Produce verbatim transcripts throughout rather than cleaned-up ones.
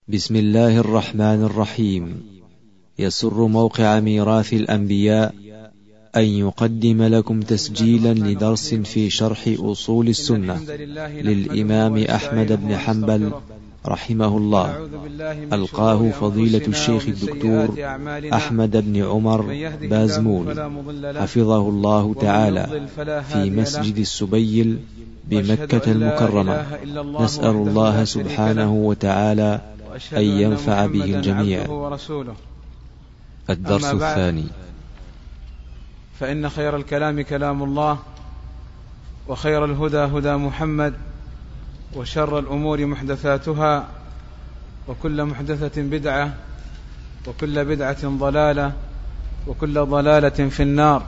بسم الله الرحمن الرحيم. يسر موقع ميراث الأنبياء أن يقدم لكم تسجيلا لدرس في شرح أصول السنة للإمام أحمد بن حنبل رحمه الله، ألقاه فضيلة الشيخ الدكتور أحمد بن عمر بازمول حفظه الله تعالى في مسجد السبيل بمكة المكرمة. نسأل الله سبحانه وتعالى أن ينفع به الجميع. الدرس الثاني. فإن خير الكلام كلام الله، وخير الهدى هدى محمد، وشر الأمور محدثاتها، وكل محدثة بدعة، وكل بدعة ضلالة، وكل ضلالة في النار.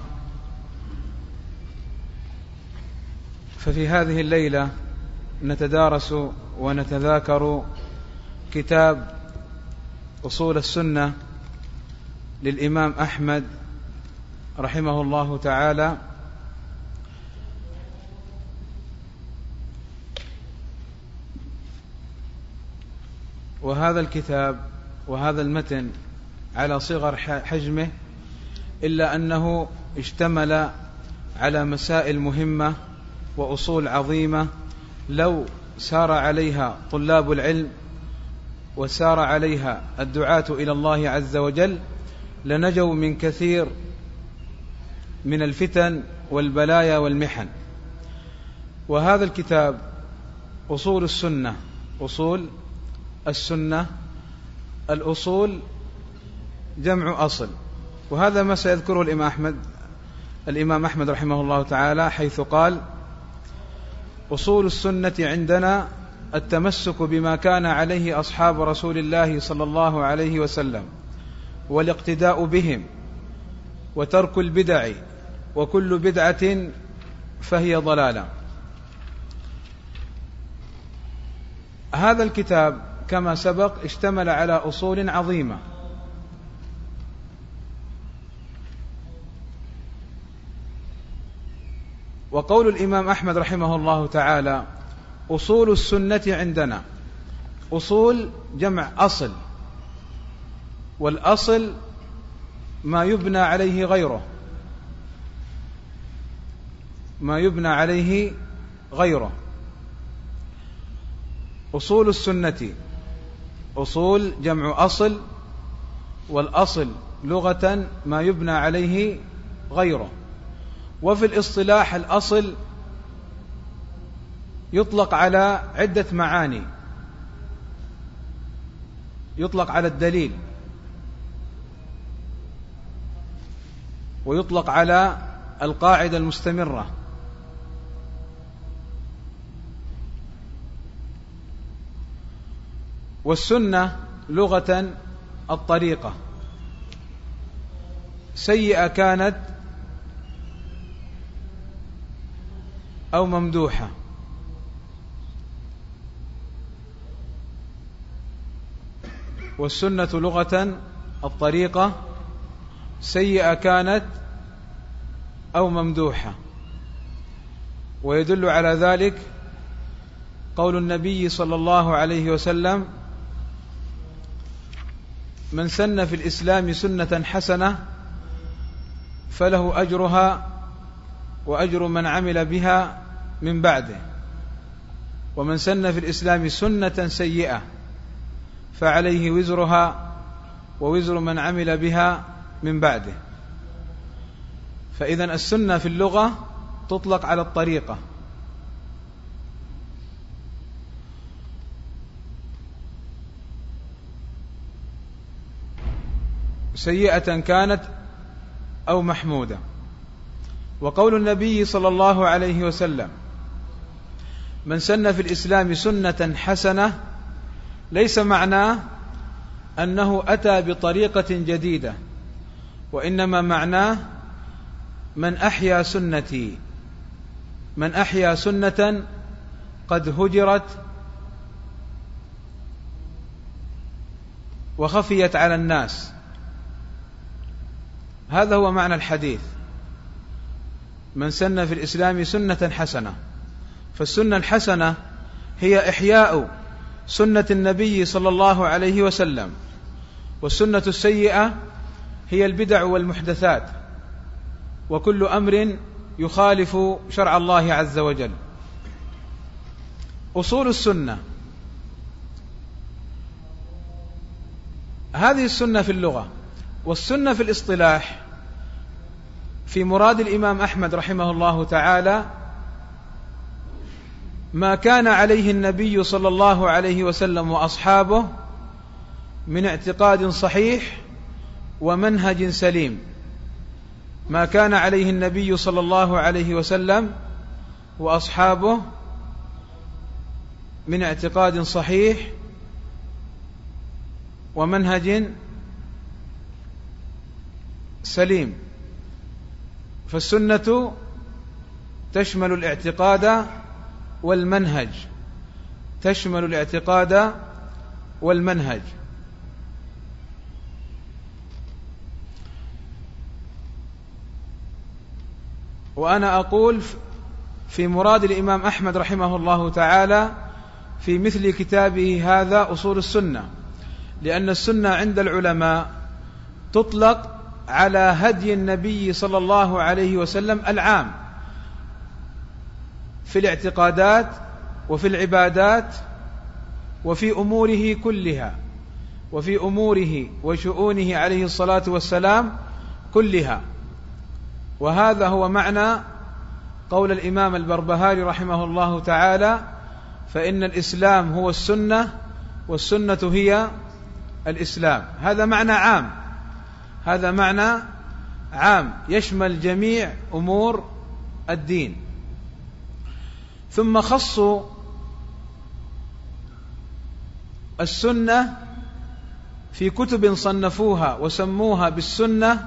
ففي هذه الليلة نتدارس ونتذاكر كتاب أصول السنة للإمام أحمد رحمه الله تعالى، وهذا الكتاب وهذا المتن على صغر حجمه، إلا أنه اشتمل على مسائل مهمة وأصول عظيمة لو سار عليها طلاب العلم وسار عليها الدعاة إلى الله عز وجل لنجوا من كثير من الفتن والبلايا والمحن. وهذا الكتاب أصول السنة. أصول السنة، الأصول جمع أصل، وهذا ما سيذكره الإمام أحمد الإمام أحمد رحمه الله تعالى، حيث قال: أصول السنة عندنا التمسك بما كان عليه أصحاب رسول الله صلى الله عليه وسلم، والاقتداء بهم، وترك البدع، وكل بدعة فهي ضلالة. هذا الكتاب كما سبق اشتمل على أصول عظيمة، وقول الإمام أحمد رحمه الله تعالى: أصول السنة عندنا. أصول جمع أصل، والأصل ما يبنى عليه غيره، ما يبنى عليه غيره. أصول السنة، أصول جمع أصل، والأصل لغة ما يبنى عليه غيره. وفي الاصطلاح الأصل يطلق على عدة معاني، يطلق على الدليل، ويطلق على القاعدة المستمرة، والسنة لغة الطريقة، سيئة كانت أو ممدوحة. والسنة لغة الطريقة، سيئة كانت أو ممدوحة. ويدل على ذلك قول النبي صلى الله عليه وسلم: من سن في الإسلام سنة حسنة فله أجرها وأجر من عمل بها من بعده، ومن سن في الإسلام سنة سيئة فعليه وزرها ووزر من عمل بها من بعده. فإذن السنة في اللغة تطلق على الطريقة، سيئة كانت أو محمودة. وقول النبي صلى الله عليه وسلم: من سن في الإسلام سنة حسنة، ليس معناه أنه أتى بطريقة جديدة، وإنما معناه من أحيا سنتي، من أحيا سنة قد هجرت وخفيت على الناس. هذا هو معنى الحديث: من سن في الإسلام سنة حسنة. فالسنة الحسنة هي إحياء سنة النبي صلى الله عليه وسلم. والسنة السيئة هي البدع والمحدثات وكل أمر يخالف شرع الله عز وجل. أصول السنة، هذه السنة في اللغة، والسنة في الاصطلاح في مراد الإمام أحمد رحمه الله تعالى ما كان عليه النبي صلى الله عليه وسلم وأصحابه من اعتقاد صحيح ومنهج سليم. ما كان عليه النبي صلى الله عليه وسلم وأصحابه من اعتقاد صحيح ومنهج سليم. فالسنة تشمل الاعتقاد والمنهج، تشمل الاعتقاد والمنهج. وأنا أقول في مراد الإمام أحمد رحمه الله تعالى في مثل كتابه هذا أصول السنة، لأن السنة عند العلماء تطلق على هدي النبي صلى الله عليه وسلم العام في الاعتقادات وفي العبادات وفي أموره كلها، وفي أموره وشؤونه عليه الصلاة والسلام كلها. وهذا هو معنى قول الإمام البربهاري رحمه الله تعالى: فإن الإسلام هو السنة والسنة هي الإسلام. هذا معنى عام، هذا معنى عام يشمل جميع أمور الدين. ثم خصوا السنة في كتب صنفوها وسموها بالسنة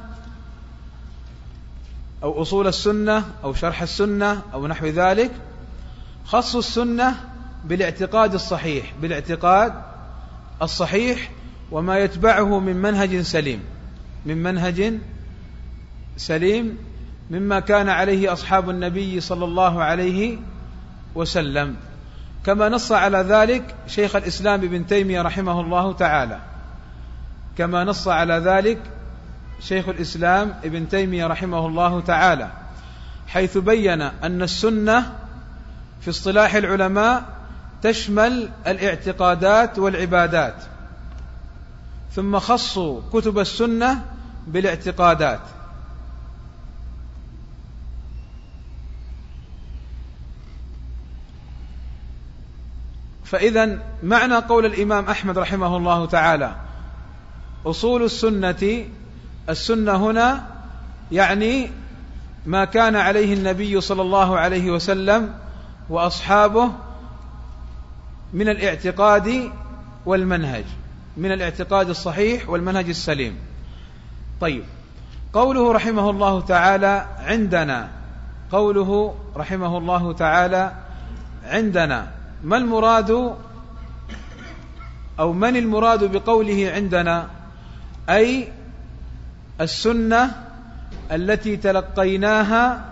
أو أصول السنة أو شرح السنة أو نحو ذلك. خصوا السنة بالاعتقاد الصحيح، بالاعتقاد الصحيح وما يتبعه من منهج سليم، من منهج سليم مما كان عليه أصحاب النبي صلى الله عليه وسلم، كما نص على ذلك شيخ الإسلام ابن تيمية رحمه الله تعالى، كما نص على ذلك شيخ الإسلام ابن تيمية رحمه الله تعالى، حيث بين أن السنة في اصطلاح العلماء تشمل الاعتقادات والعبادات، ثم خصوا كتب السنة بالاعتقادات. فإذا معنى قول الإمام أحمد رحمه الله تعالى أصول السنة، السنة هنا يعني ما كان عليه النبي صلى الله عليه وسلم وأصحابه من الاعتقاد والمنهج، من الاعتقاد الصحيح والمنهج السليم. طيب، قوله رحمه الله تعالى عندنا، قوله رحمه الله تعالى عندنا، ما المراد أو من المراد بقوله عندنا؟ أي السنة التي تلقيناها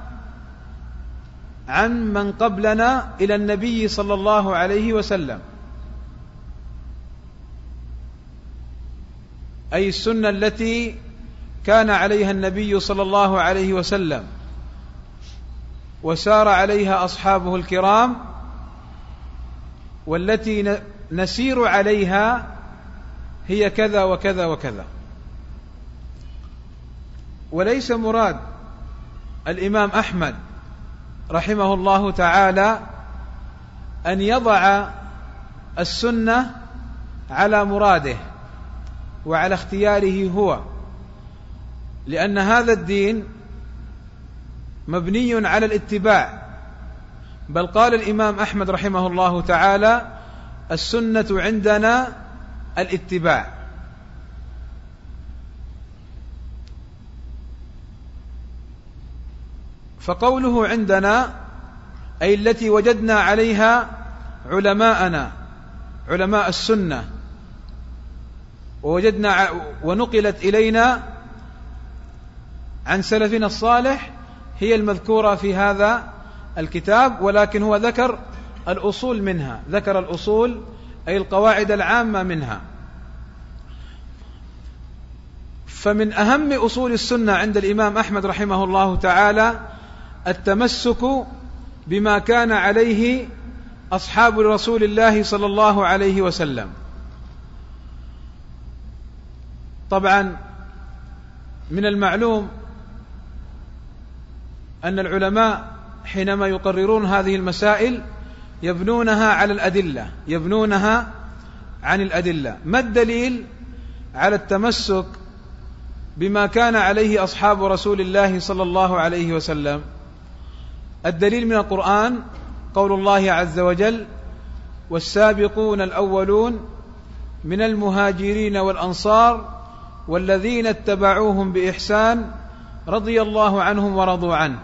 عن من قبلنا إلى النبي صلى الله عليه وسلم، أي السنة التي كان عليها النبي صلى الله عليه وسلم وسار عليها أصحابه الكرام، والتي نسير عليها هي كذا وكذا وكذا. وليس مراد الإمام أحمد رحمه الله تعالى أن يضع السنة على مراده وعلى اختياره هو، لأن هذا الدين مبني على الاتباع. بل قال الإمام أحمد رحمه الله تعالى السنة عندنا الاتباع. فقوله عندنا أي التي وجدنا عليها علماءنا، علماء السنة، ووجدنا ونقلت إلينا عن سلفنا الصالح، هي المذكورة في هذا الكتاب. ولكن هو ذكر الأصول منها، ذكر الأصول أي القواعد العامة منها. فمن أهم أصول السنة عند الإمام أحمد رحمه الله تعالى التمسك بما كان عليه أصحاب رسول الله صلى الله عليه وسلم. طبعا من المعلوم أن العلماء حينما يقررون هذه المسائل يبنونها على الأدلة يبنونها عن الأدلة. ما الدليل على التمسك بما كان عليه أصحاب رسول الله صلى الله عليه وسلم؟ الدليل من القرآن قول الله عز وجل: والسابقون الأولون من المهاجرين والأنصار والذين اتبعوهم بإحسان رضي الله عنهم ورضوا عنه.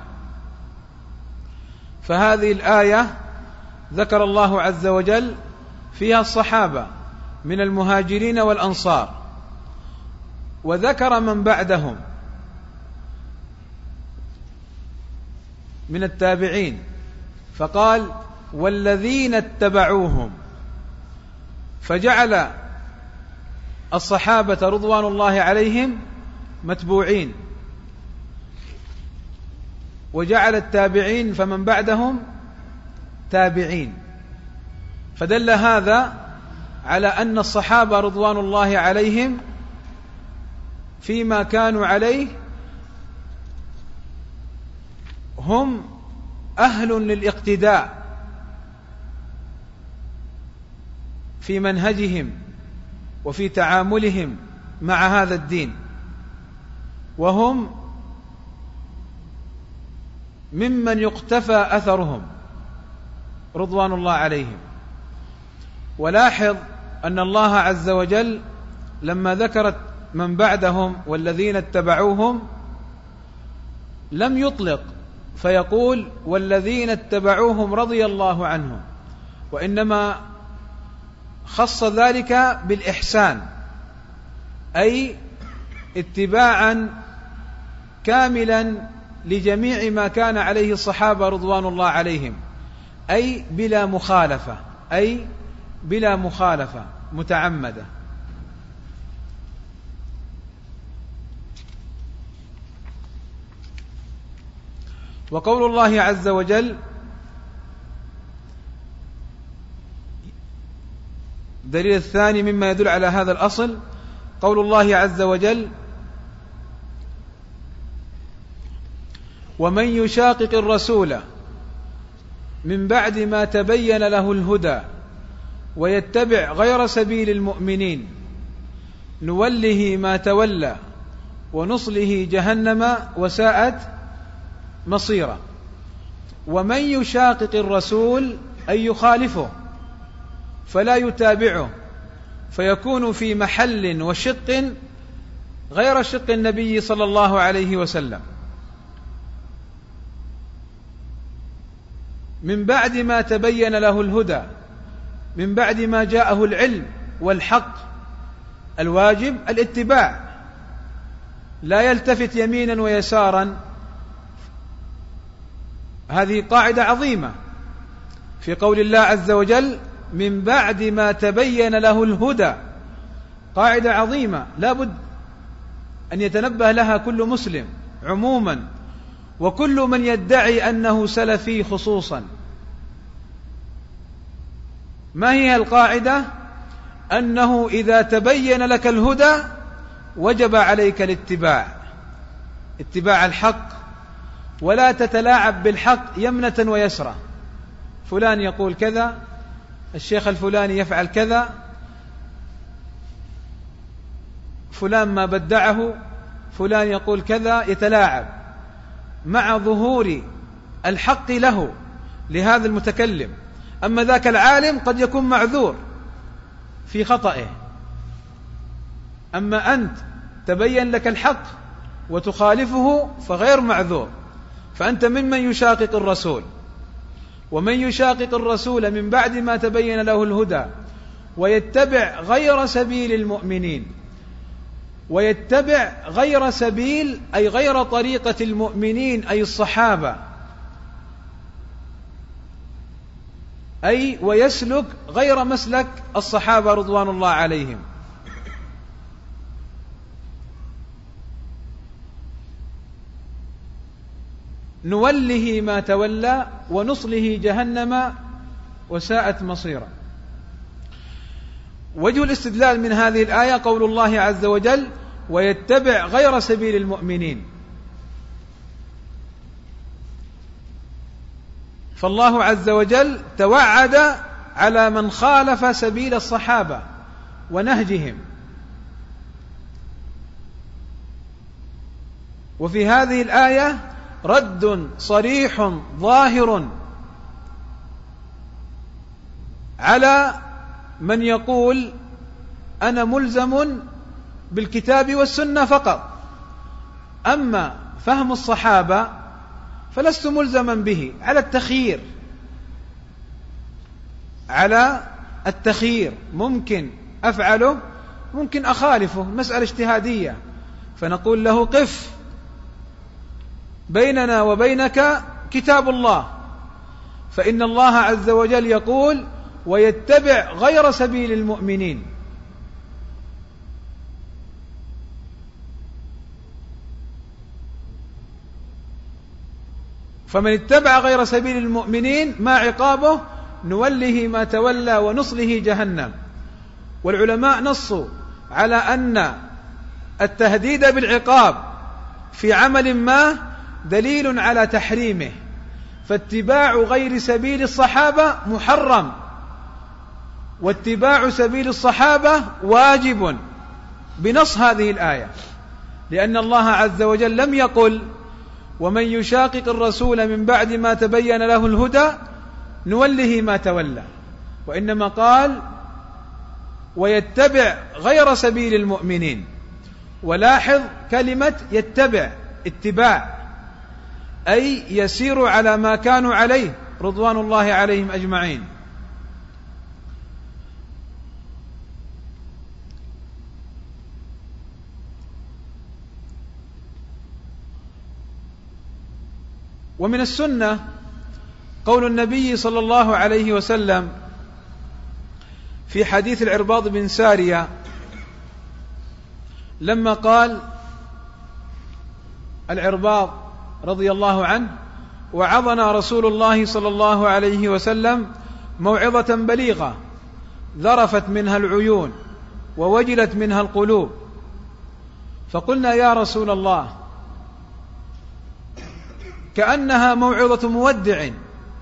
فهذه الآية ذكر الله عز وجل فيها الصحابة من المهاجرين والأنصار، وذكر من بعدهم من التابعين فقال: والذين اتبعوهم، فجعل الصحابة رضوان الله عليهم متبوعين، وجعل التابعين فمن بعدهم تابعين. فدل هذا على أن الصحابة رضوان الله عليهم فيما كانوا عليه هم أهل للاقتداء في منهجهم وفي تعاملهم مع هذا الدين، وهم ممن يقتفى أثرهم رضوان الله عليهم. ولاحظ أن الله عز وجل لما ذكرت من بعدهم والذين اتبعوهم لم يطلق فيقول: والذين اتبعوهم رضي الله عنهم، وإنما خص ذلك بالإحسان، أي اتباعا كاملا لجميع ما كان عليه الصحابة رضوان الله عليهم، أي بلا مخالفة أي بلا مخالفة متعمدة. وقول الله عز وجل الدليل الثاني مما يدل على هذا الأصل قول الله عز وجل: ومن يشاقق الرسول من بعد ما تبين له الهدى ويتبع غير سبيل المؤمنين نوله ما تولى ونصله جهنم وساءت مصيرا. ومن يشاقق الرسول أي يخالفه فلا يتابعه فيكون في محل وشق غير شق النبي صلى الله عليه وسلم. من بعد ما تبين له الهدى، من بعد ما جاءه العلم والحق، الواجب الاتباع، لا يلتفت يمينا ويسارا. هذه قاعدة عظيمة في قول الله عز وجل: من بعد ما تبين له الهدى، قاعدة عظيمة لا بد أن يتنبه لها كل مسلم عموما، وكل من يدعي أنه سلفي خصوصا. ما هي القاعدة؟ أنه إذا تبين لك الهدى وجب عليك الاتباع، اتباع الحق، ولا تتلاعب بالحق يمنة ويسرى. فلان يقول كذا، الشيخ الفلاني يفعل كذا، فلان ما بدعه، فلان يقول كذا، يتلاعب مع ظهور الحق له لهذا المتكلم. أما ذاك العالم قد يكون معذور في خطئه، أما أنت تبين لك الحق وتخالفه فغير معذور، فأنت ممن يشاقق الرسول. ومن يشاقق الرسول من بعد ما تبين له الهدى ويتبع غير سبيل المؤمنين، ويتبع غير سبيل أي غير طريقة المؤمنين أي الصحابة، أي ويسلك غير مسلك الصحابة رضوان الله عليهم. نوله ما تولى ونصله جهنم وساءت مصيرا. وجه الاستدلال من هذه الآية قول الله عز وجل: ويتبع غير سبيل المؤمنين. فالله عز وجل توعد على من خالف سبيل الصحابة ونهجهم. وفي هذه الآية رد صريح ظاهر على من يقول أنا ملزم بالكتاب والسنة فقط، أما فهم الصحابة فلست ملزما به، على التخيير على التخيير ممكن أفعله ممكن أخالفه، مسألة اجتهادية. فنقول له: قف، بيننا وبينك كتاب الله، فإن الله عز وجل يقول: ويتبع غير سبيل المؤمنين. فمن اتبع غير سبيل المؤمنين ما عقابه؟ نوله ما تولى ونصله جهنم. والعلماء نصوا على أن التهديد بالعقاب في عمل ما دليل على تحريمه، فاتباع غير سبيل الصحابة محرم، واتباع سبيل الصحابة واجب بنص هذه الآية، لأن الله عز وجل لم يقل: ومن يشاقق الرسول من بعد ما تبين له الهدى نوله ما تولى، وإنما قال: ويتبع غير سبيل المؤمنين. ولاحظ كلمة يتبع، اتباع، أي يسير على ما كانوا عليه رضوان الله عليهم أجمعين. ومن السنة قول النبي صلى الله عليه وسلم في حديث العرباض بن سارية لما قال العرباض رضي الله عنه: وعظنا رسول الله صلى الله عليه وسلم موعظة بليغة ذرفت منها العيون ووجلت منها القلوب. فقلنا: يا رسول الله، كأنها موعظة مودع،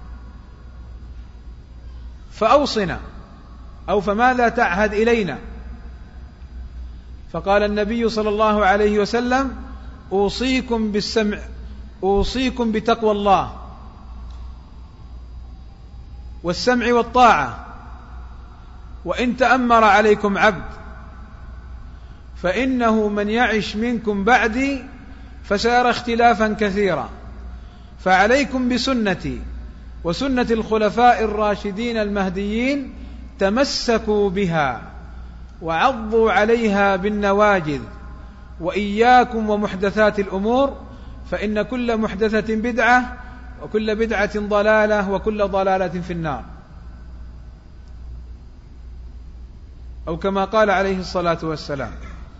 فأوصنا، أو فماذا تعهد إلينا؟ فقال النبي صلى الله عليه وسلم: أوصيكم بالسمع أوصيكم بتقوى الله والسمع والطاعة، وإن تأمر عليكم عبد، فإنه من يعش منكم بعدي فسيرى اختلافا كثيرا، فعليكم بسنتي وسنة الخلفاء الراشدين المهديين، تمسكوا بها وعضوا عليها بالنواجذ، وإياكم ومحدثات الأمور، فإن كل محدثة بدعة وكل بدعة ضلالة وكل ضلالة في النار، أو كما قال عليه الصلاة والسلام.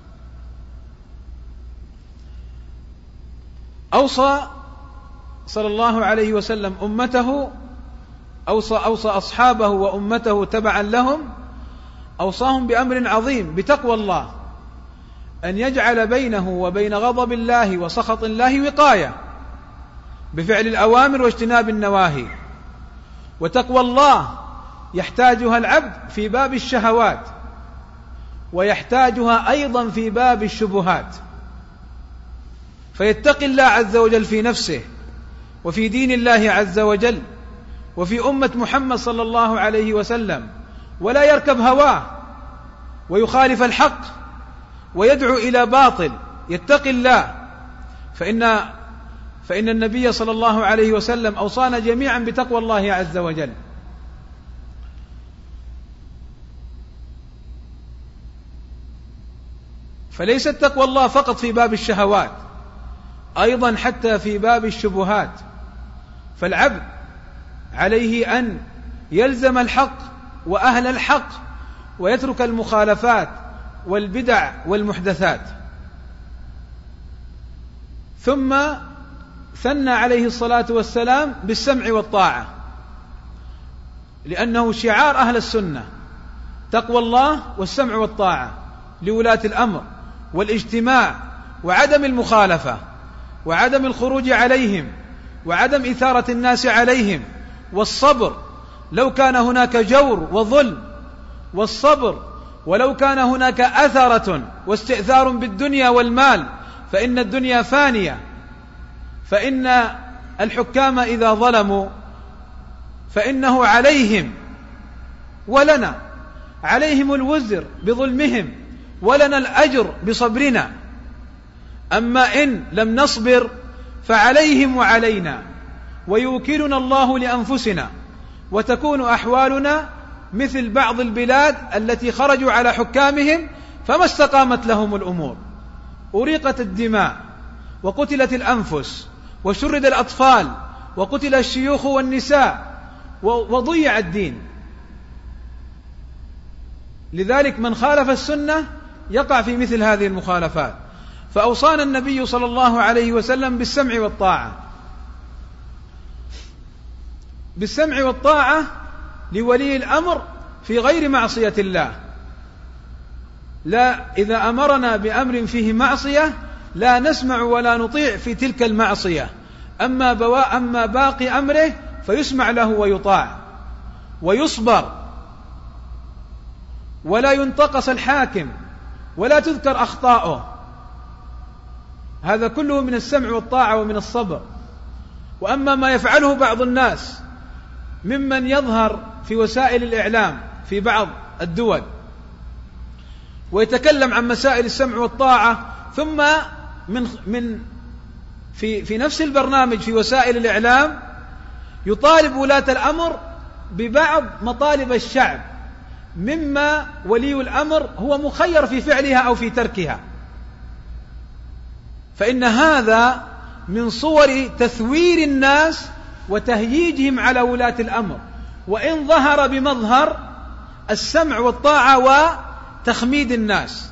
أوصى صلى الله عليه وسلم أمته، أوصى, أوصى أصحابه وأمته تبعا لهم، أوصاهم بأمر عظيم بتقوى الله، أن يجعل بينه وبين غضب الله وسخط الله وقاية بفعل الأوامر واجتناب النواهي. وتقوى الله يحتاجها العبد في باب الشهوات، ويحتاجها أيضا في باب الشبهات، فيتقي الله عز وجل في نفسه وفي دين الله عز وجل وفي أمة محمد صلى الله عليه وسلم، ولا يركب هواه ويخالف الحق ويدعو إلى باطل، يتقي الله. فإن فإن النبي صلى الله عليه وسلم أوصانا جميعا بتقوى الله عز وجل. فليست تقوى الله فقط في باب الشهوات، أيضا حتى في باب الشبهات. فالعبد عليه أن يلزم الحق وأهل الحق ويترك المخالفات والبدع والمحدثات. ثم ثنى عليه الصلاة والسلام بالسمع والطاعة، لأنه شعار أهل السنة، تقوى الله والسمع والطاعة لولاة الأمر والاجتماع وعدم المخالفة وعدم الخروج عليهم وعدم إثارة الناس عليهم، والصبر لو كان هناك جور وظلم، والصبر ولو كان هناك أثرة واستئثار بالدنيا والمال، فإن الدنيا فانية، فإن الحكام إذا ظلموا فإنه عليهم ولنا، عليهم الوزر بظلمهم ولنا الأجر بصبرنا، أما إن لم نصبر فعليهم وعلينا، ويوكلنا الله لأنفسنا، وتكون أحوالنا مثل بعض البلاد التي خرجوا على حكامهم فما استقامت لهم الأمور، أريقت الدماء وقتلت الأنفس وشرد الأطفال وقتل الشيوخ والنساء وضيع الدين. لذلك من خالف السنة يقع في مثل هذه المخالفات. فأوصانا النبي صلى الله عليه وسلم بالسمع والطاعة، بالسمع والطاعة لولي الأمر في غير معصية الله. لا، إذا أمرنا بأمر فيه معصية لا نسمع ولا نطيع في تلك المعصية، أما, بوا أما باقي أمره فيسمع له ويطاع ويصبر، ولا ينتقص الحاكم ولا تذكر أخطاؤه، هذا كله من السمع والطاعة ومن الصبر. وأما ما يفعله بعض الناس ممن يظهر في وسائل الإعلام في بعض الدول ويتكلم عن مسائل السمع والطاعة، ثم من من في في نفس البرنامج في وسائل الإعلام يطالب ولاة الأمر ببعض مطالب الشعب، مما ولي الأمر هو مخير في فعلها أو في تركها، فإن هذا من صور تثوير الناس وتهييجهم على ولاة الأمر، وإن ظهر بمظهر السمع والطاعة وتخميد الناس.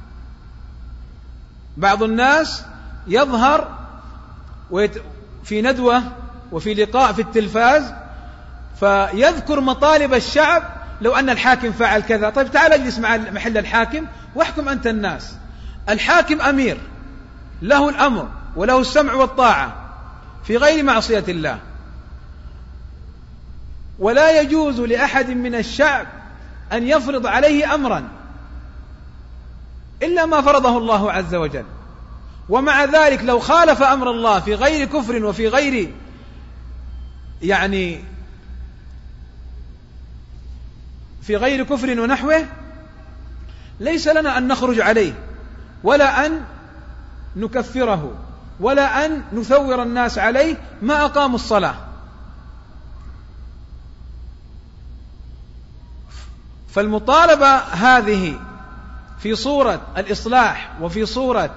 بعض الناس يظهر في ندوة وفي لقاء في التلفاز فيذكر مطالب الشعب، لو أن الحاكم فعل كذا، طيب تعال اجلس مع محل الحاكم واحكم أنت الناس. الحاكم أمير له الأمر وله السمع والطاعة في غير معصية الله، ولا يجوز لأحد من الشعب أن يفرض عليه أمرا إلا ما فرضه الله عز وجل. ومع ذلك لو خالف أمر الله في غير كفر وفي غير يعني في غير كفر ونحوه، ليس لنا أن نخرج عليه ولا أن نكفره ولا أن نثور الناس عليه ما أقاموا الصلاة. فالمطالبة هذه في صورة الإصلاح وفي صورة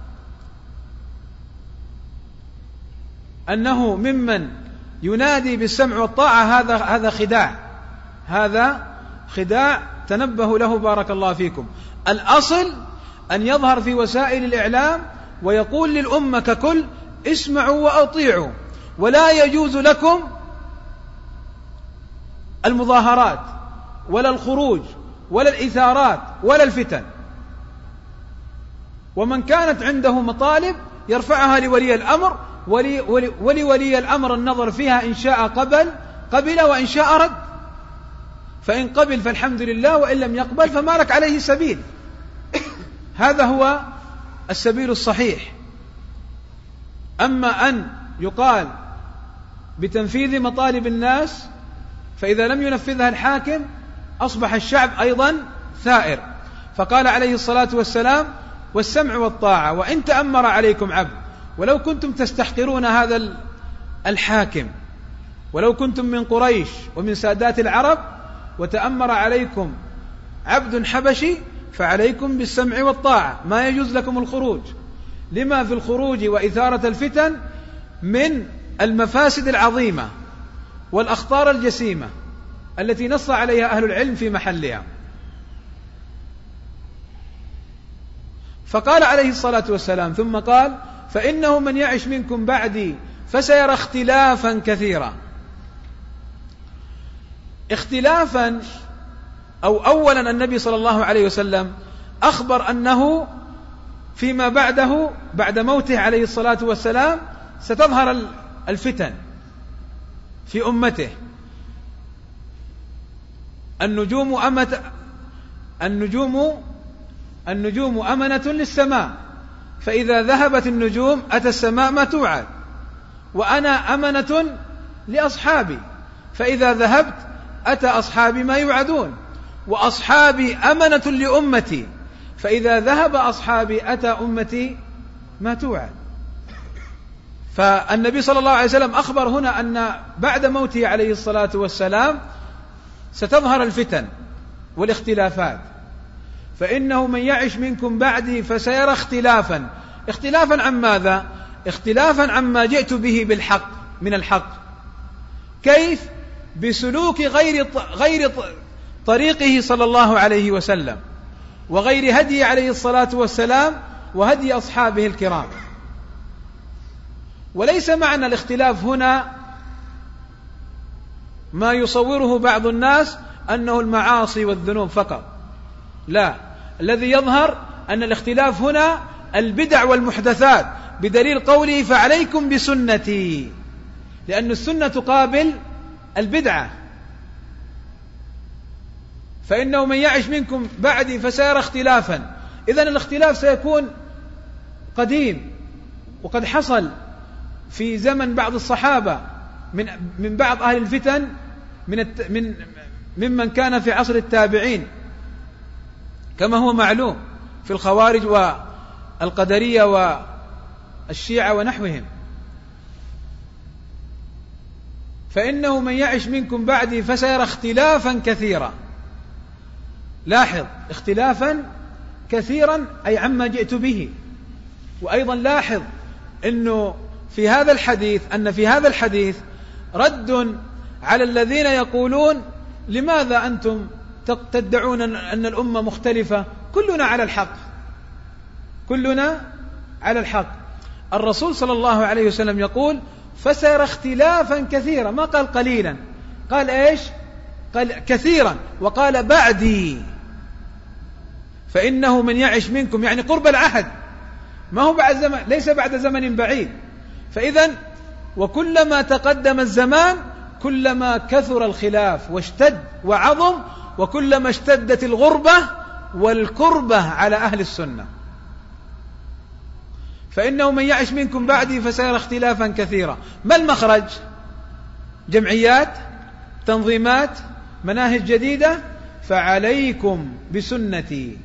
أنه ممن ينادي بالسمع والطاعة، هذا هذا خداع، هذا خداع تنبهوا له بارك الله فيكم. الأصل أن يظهر في وسائل الإعلام ويقول للأمة ككل اسمعوا وأطيعوا، ولا يجوز لكم المظاهرات ولا الخروج ولا الإثارات ولا الفتن. ومن كانت عنده مطالب يرفعها لولي الأمر، ولي ولي ولولي الأمر النظر فيها، إن شاء قبل قبل وإن شاء رد، فإن قبل فالحمد لله، وإن لم يقبل فما لك عليه سبيل. هذا هو السبيل الصحيح. أما أن يقال بتنفيذ مطالب الناس، فإذا لم ينفذها الحاكم أصبح الشعب أيضا ثائر. فقال عليه الصلاة والسلام والسمع والطاعة وإن تأمر عليكم عبد. ولو كنتم تستحقرون هذا الحاكم، ولو كنتم من قريش ومن سادات العرب وتأمر عليكم عبد حبشي فعليكم بالسمع والطاعة، ما يجوز لكم الخروج، لما في الخروج وإثارة الفتن من المفاسد العظيمة والأخطار الجسيمة. التي نص عليها أهل العلم في محلها. فقال عليه الصلاة والسلام ثم قال: فإنه من يعش منكم بعدي فسيرى اختلافا كثيرا. اختلافا، أو أولا النبي صلى الله عليه وسلم أخبر أنه فيما بعده بعد موته عليه الصلاة والسلام ستظهر الفتن في أمته. النجوم أمت النجوم النجوم أمنة للسماء، فإذا ذهبت النجوم أتى السماء ما توعد، وأنا أمنة لأصحابي، فإذا ذهبت أتى أصحابي ما يوعدون، وأصحابي أمنة لأمتي، فإذا ذهب أصحابي أتى أمتي ما توعد. فالنبي صلى الله عليه وسلم أخبر هنا أن بعد موته عليه الصلاة والسلام ستظهر الفتن والاختلافات. فإنه من يعش منكم بعدي فسيرى اختلافا. اختلافا عن ماذا؟ اختلافا عما جئت به بالحق من الحق. كيف؟ بسلوك غير غير طريقه صلى الله عليه وسلم، وغير هدي عليه الصلاة والسلام وهدي أصحابه الكرام. وليس معنى الاختلاف هنا ما يصوره بعض الناس أنه المعاصي والذنوب فقط، لا، الذي يظهر أن الاختلاف هنا البدع والمحدثات، بدليل قوله: فعليكم بسنتي، لأن السنة تقابل البدعة. فإنه من يعش منكم بعدي فسيرى اختلافا. إذن الاختلاف سيكون قديم، وقد حصل في زمن بعض الصحابة من من بعض أهل الفتن من الت من ممن كان في عصر التابعين، كما هو معلوم في الخوارج والقدرية والشيعة ونحوهم. فإنه من يعش منكم بعدي فسيرى اختلافا كثيرا. لاحظ: اختلافا كثيرا أي عما جئت به. وأيضا لاحظ أنه في هذا الحديث أن في هذا الحديث رد على الذين يقولون: لماذا أنتم تدعون أن الأمة مختلفة؟ كلنا على الحق، كلنا على الحق. الرسول صلى الله عليه وسلم يقول: فسيرى اختلافا كثيرا، ما قال قليلا، قال إيش؟ قال كثيرا، وقال بعدي. فإنه من يعش منكم، يعني قرب العهد، ما هو بعد زمن، ليس بعد زمن بعيد. فإذن وكلما تقدم الزمان كلما كثر الخلاف واشتد وعظم، وكلما اشتدت الغربة والكربة على أهل السنة. فإنه من يعش منكم بعدي فسيرى اختلافا كثيرا. ما المخرج؟ جمعيات، تنظيمات، مناهج جديدة. فعليكم بسنتي.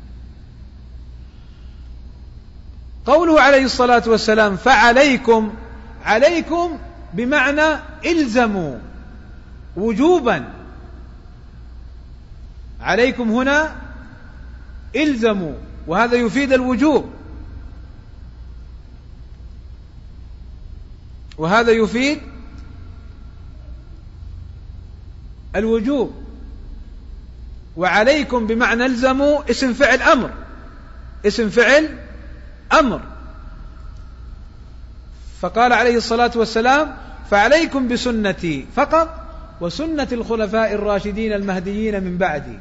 قوله عليه الصلاة والسلام فعليكم، عليكم بمعنى إلزموا وجوبا. عليكم هنا إلزموا، وهذا يفيد الوجوب، وهذا يفيد الوجوب. وعليكم بمعنى الزموا اسم فعل أمر، اسم فعل أمر. فقال عليه الصلاة والسلام: فعليكم بسنتي فقط، وسنة الخلفاء الراشدين المهديين من بعدي.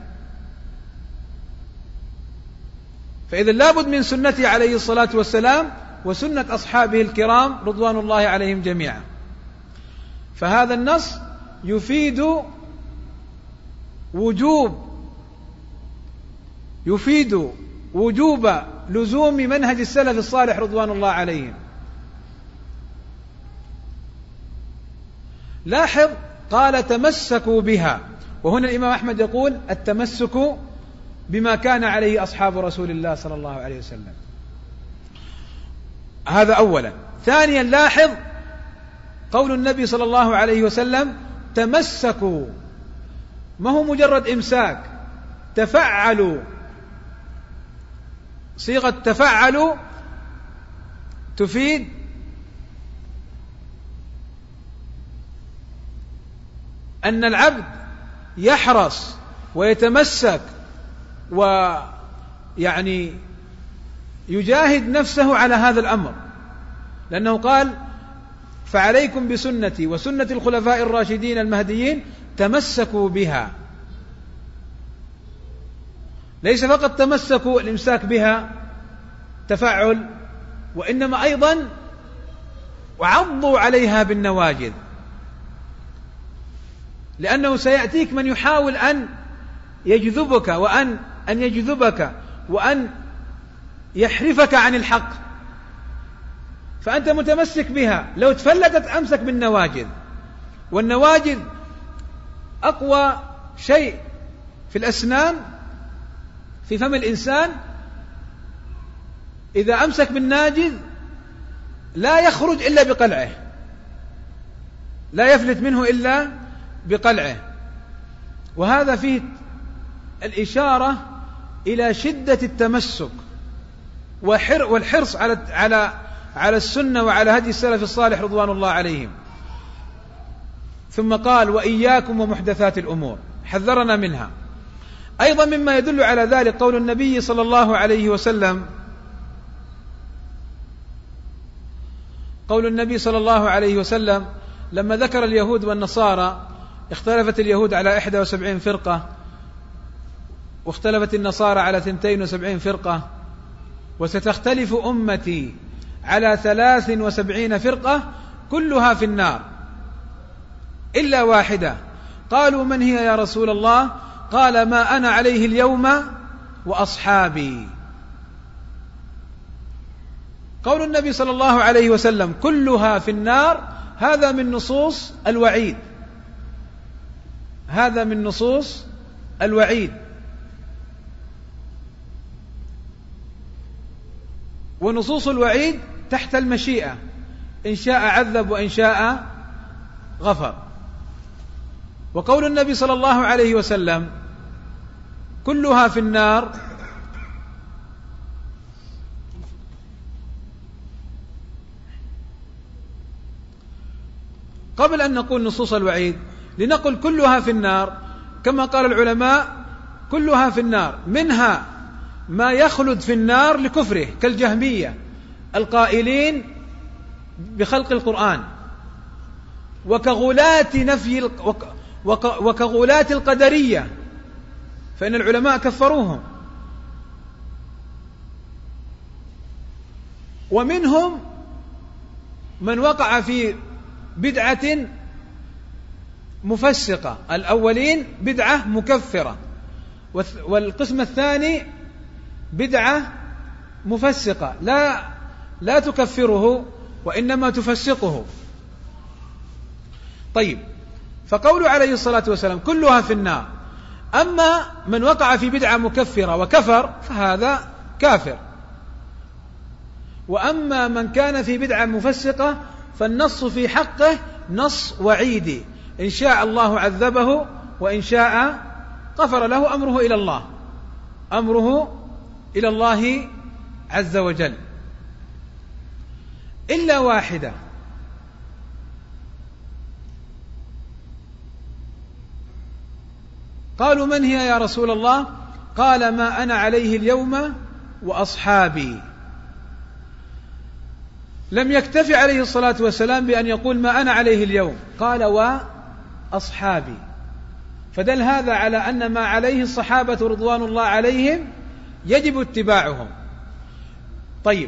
فإذا لابد من سنتي عليه الصلاة والسلام وسنة أصحابه الكرام رضوان الله عليهم جميعا. فهذا النص يفيد وجوب يفيد وجوب لزوم منهج السلف الصالح رضوان الله عليهم. لاحظ: قال تمسكوا بها، وهنا الإمام أحمد يقول التمسك بما كان عليه أصحاب رسول الله صلى الله عليه وسلم. هذا أولا. ثانيا لاحظ قول النبي صلى الله عليه وسلم تمسكوا، ما هو مجرد إمساك، تفعلوا. صيغة تفعلوا تفيد أن العبد يحرص ويتمسك ويعني يجاهد نفسه على هذا الأمر، لأنه قال فعليكم بسنتي وسنة الخلفاء الراشدين المهديين تمسكوا بها. ليس فقط تمسكوا الإمساك بها تفعل، وإنما أيضا وعضوا عليها بالنواجذ، لأنه سيأتيك من يحاول أن يجذبك وأن أن يجذبك وأن يحرفك عن الحق، فأنت متمسك بها، لو تفلتت أمسك بالنواجذ، والنواجذ أقوى شيء في الأسنان في فم الإنسان. إذا أمسك بالناجذ لا يخرج إلا بقلعه، لا يفلت منه إلا بقلعه، وهذا فيه الإشارة إلى شدة التمسك والحرص على على على السنة وعلى هدي السلف الصالح رضوان الله عليهم. ثم قال وإياكم ومحدثات الأمور، حذرنا منها. أيضا مما يدل على ذلك قول النبي صلى الله عليه وسلم قول النبي صلى الله عليه وسلم لما ذكر اليهود والنصارى، اختلفت اليهود على إحدى وسبعين فرقة، واختلفت النصارى على اثنتين وسبعين فرقة، وستختلف أمتي على ثلاث وسبعين فرقة كلها في النار إلا واحدة. قالوا من هي يا رسول الله؟ قال ما أنا عليه اليوم وأصحابي. قول النبي صلى الله عليه وسلم كلها في النار، هذا من نصوص الوعيد، هذا من نصوص الوعيد. ونصوص الوعيد تحت المشيئة، إن شاء عذب وإن شاء غفر. وقول النبي صلى الله عليه وسلم كلها في النار، قبل أن نقول نصوص الوعيد لنقل كلها في النار، كما قال العلماء كلها في النار، منها ما يخلد في النار لكفره كالجهمية القائلين بخلق القرآن، وكغلاة نفي وكغلاة القدرية، فإن العلماء كفروهم. ومنهم من وقع في بدعة مفسقة، الأولين بدعة مكفرة، والقسم الثاني بدعة مفسقة لا لا تكفره وإنما تفسقه. طيب، فقول عليه الصلاة والسلام كلها في النار، أما من وقع في بدعة مكفرة وكفر فهذا كافر، وأما من كان في بدعة مفسقة فالنص في حقه نص وعيدي، إن شاء الله عذبه وإن شاء غفر له، أمره إلى الله، أمره إلى الله عز وجل، إلا واحدة. قالوا من هي يا رسول الله؟ قال ما أنا عليه اليوم وأصحابي. لم يكتفي عليه الصلاة والسلام بأن يقول ما أنا عليه اليوم، قال وأصحابي، فدل هذا على أن ما عليه الصحابة رضوان الله عليهم يجب اتباعهم. طيب،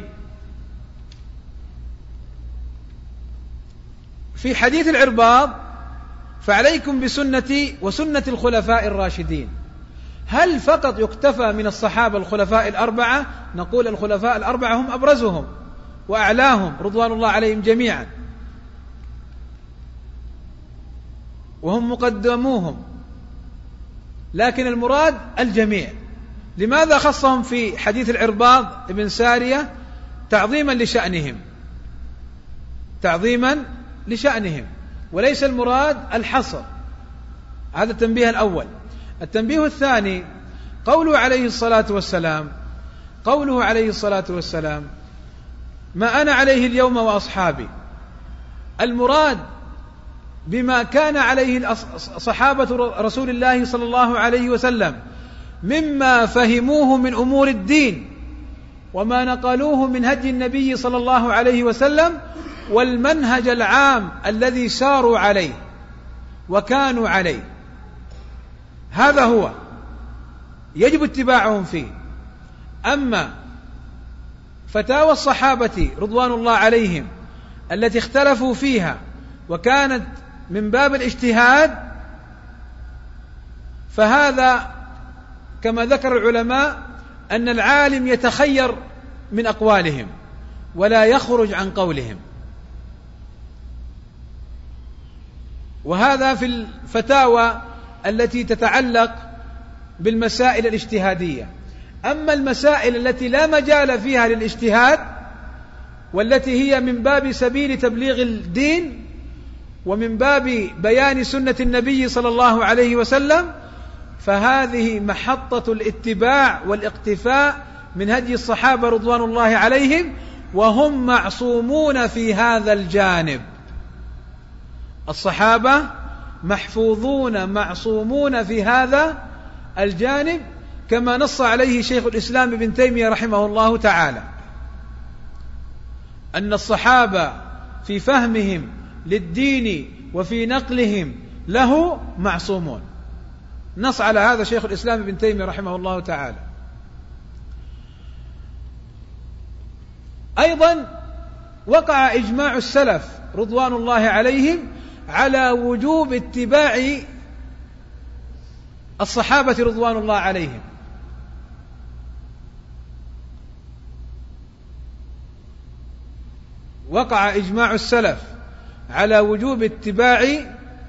في حديث العرباض فعليكم بسنتي وسنة الخلفاء الراشدين، هل فقط يكتفى من الصحابة الخلفاء الأربعة؟ نقول الخلفاء الأربعة هم أبرزهم وأعلاهم رضوان الله عليهم جميعا، وهم مقدموهم، لكن المراد الجميع. لماذا خصهم في حديث العرباض ابن سارية؟ تعظيما لشأنهم، تعظيما لشأنهم، وليس المراد الحصر. هذا التنبيه الأول. التنبيه الثاني قوله عليه الصلاة والسلام قوله عليه الصلاة والسلام ما أنا عليه اليوم وأصحابي، المراد بما كان عليه صحابة رسول الله صلى الله عليه وسلم مما فهموه من أمور الدين وما نقلوه من هدي النبي صلى الله عليه وسلم والمنهج العام الذي ساروا عليه وكانوا عليه، هذا هو يجب اتباعهم فيه. أما فتاوى الصحابة رضوان الله عليهم التي اختلفوا فيها وكانت من باب الاجتهاد، فهذا كما ذكر العلماء أن العالم يتخير من أقوالهم ولا يخرج عن قولهم، وهذا في الفتاوى التي تتعلق بالمسائل الاجتهادية. أما المسائل التي لا مجال فيها للاجتهاد والتي هي من باب سبيل تبليغ الدين ومن باب بيان سنة النبي صلى الله عليه وسلم، فهذه محطة الاتباع والاقتفاء من هدي الصحابة رضوان الله عليهم، وهم معصومون في هذا الجانب. الصحابة محفوظون معصومون في هذا الجانب كما نص عليه شيخ الإسلام ابن تيمية رحمه الله تعالى، أن الصحابة في فهمهم للدين وفي نقلهم له معصومون. نص على هذا شيخ الإسلام ابن تيمية رحمه الله تعالى. أيضا وقع إجماع السلف رضوان الله عليهم على وجوب اتباع الصحابة رضوان الله عليهم، وقع إجماع السلف على وجوب اتباع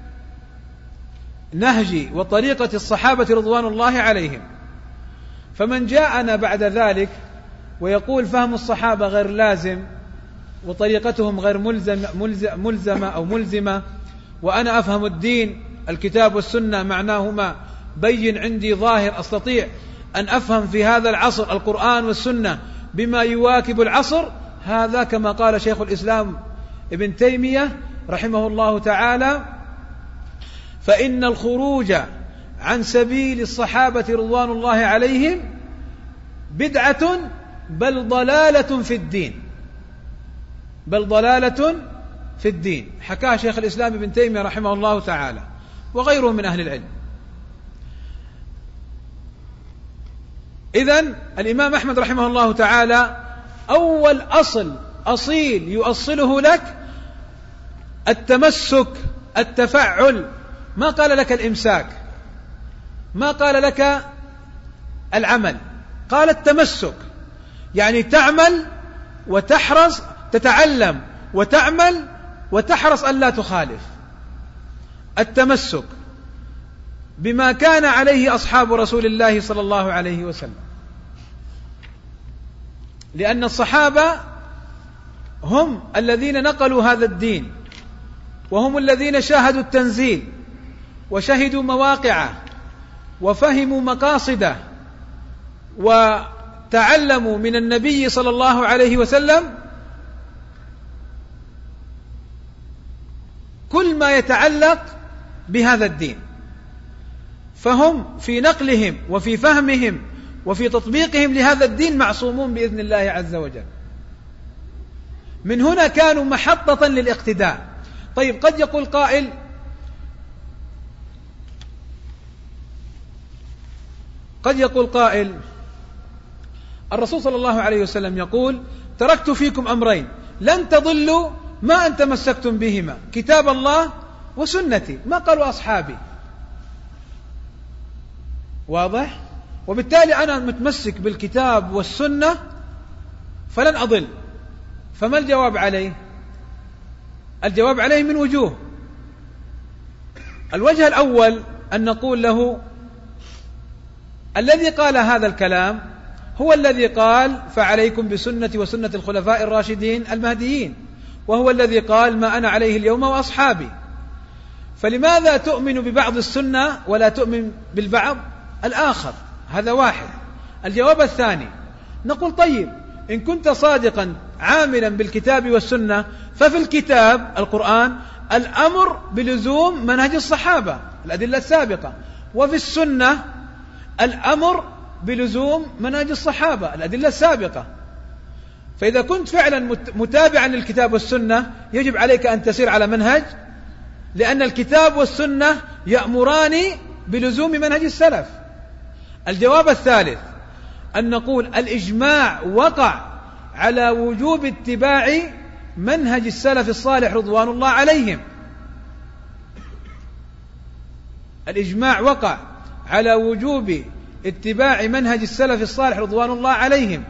نهج وطريقة الصحابة رضوان الله عليهم. فمن جاءنا بعد ذلك ويقول فهم الصحابة غير لازم وطريقتهم غير ملزم ملزمة أو ملزمة، وأنا أفهم الدين الكتاب والسنة معناهما بين عندي ظاهر، أستطيع أن أفهم في هذا العصر القرآن والسنة بما يواكب العصر، هذا كما قال شيخ الإسلام ابن تيمية رحمه الله تعالى: فإن الخروج عن سبيل الصحابة رضوان الله عليهم بدعة بل ضلالة في الدين، بل ضلالة في الدين. حكاها شيخ الإسلام ابن تيمية رحمه الله تعالى وغيره من أهل العلم. إذن الإمام أحمد رحمه الله تعالى أول أصل أصيل يؤصله لك التمسك، التفعل. ما قال لك الإمساك، ما قال لك العمل، قال التمسك، يعني تعمل وتحرص، تتعلم وتعمل وتحرص أن لا تخالف. التمسك بما كان عليه أصحاب رسول الله صلى الله عليه وسلم، لأن الصحابة هم الذين نقلوا هذا الدين، وهم الذين شاهدوا التنزيل وشهدوا مواقعه وفهموا مقاصده وتعلموا من النبي صلى الله عليه وسلم كل ما يتعلق بهذا الدين، فهم في نقلهم وفي فهمهم وفي تطبيقهم لهذا الدين معصومون بإذن الله عز وجل. من هنا كانوا محطة للاقتداء. طيب، قد يقول قائل: قد يقول قائل الرسول صلى الله عليه وسلم يقول: تركت فيكم أمرين لن تضلوا ما أن تمسكتم بهما، كتاب الله وسنتي. ما قالوا أصحابي، واضح؟ وبالتالي أنا متمسك بالكتاب والسنة فلن أضل. فما الجواب عليه؟ الجواب عليه من وجوه. الوجه الأول أن نقول له: الذي قال هذا الكلام هو الذي قال: فعليكم بسنتي وسنة الخلفاء الراشدين المهديين، وهو الذي قال: ما أنا عليه اليوم وأصحابي. فلماذا تؤمن ببعض السنة ولا تؤمن بالبعض الآخر؟ هذا واحد. الجواب الثاني، نقول: طيب، إن كنت صادقا عاملا بالكتاب والسنة، ففي الكتاب القرآن الأمر بلزوم منهج الصحابة الأدلة السابقة، وفي السنة الأمر بلزوم منهج الصحابة الأدلة السابقة. فإذا كنت فعلا متابعا للكتاب والسنة يجب عليك أن تسير على منهج، لأن الكتاب والسنة يأمران بلزوم منهج السلف. الجواب الثالث أن نقول الإجماع وقع على وجوب اتباع منهج السلف الصالح رضوان الله عليهم. الإجماع وقع على وجوب اتباع منهج السلف الصالح رضوان الله عليهم.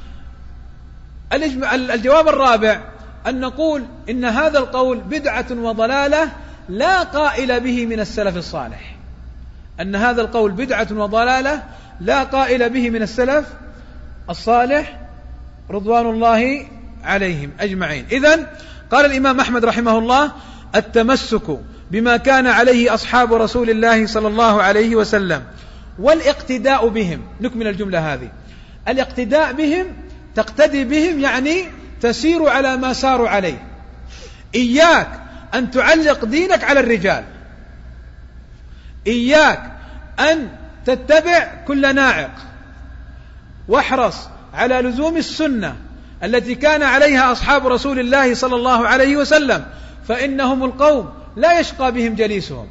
الجواب الرابع أن نقول إن هذا القول بدعة وضلالة لا قائل به من السلف الصالح، أن هذا القول بدعة وضلالة لا قائل به من السلف الصالح رضوان الله عليهم أجمعين. إذن قال الإمام أحمد رحمه الله: التمسك بما كان عليه أصحاب رسول الله صلى الله عليه وسلم والاقتداء بهم. نكمل الجملة هذه: الاقتداء بهم، تقتدي بهم يعني تسير على ما ساروا عليه. إياك أن تعلق دينك على الرجال، إياك أن تتبع كل ناعق، واحرص على لزوم السنة التي كان عليها أصحاب رسول الله صلى الله عليه وسلم، فإنهم القوم لا يشقى بهم جليسهم.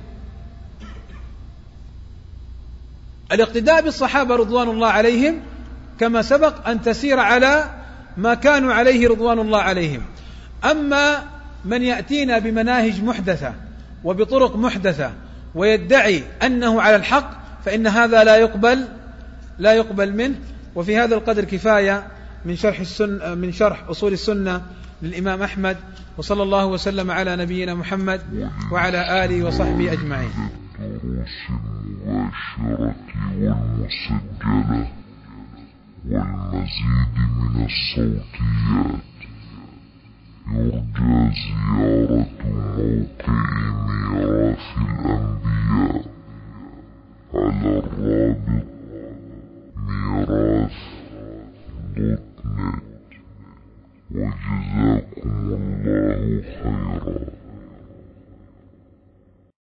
الاقتداء بالصحابة رضوان الله عليهم كما سبق أن تسير على ما كانوا عليه رضوان الله عليهم. أما من يأتينا بمناهج محدثة وبطرق محدثة ويدعي أنه على الحق فإن هذا لا يقبل لا يقبل منه. وفي هذا القدر كفاية من شرح السنة من شرح أصول السنة للإمام أحمد، وصلى الله وسلم على نبينا محمد وعلى آله وصحبه أجمعين. والمسجلة والمزيد من الصوتيات يرجى زيارة موقع ميراث الأنبياء على الرابط ميراث دوت نت. وجزاكم الله خيرا.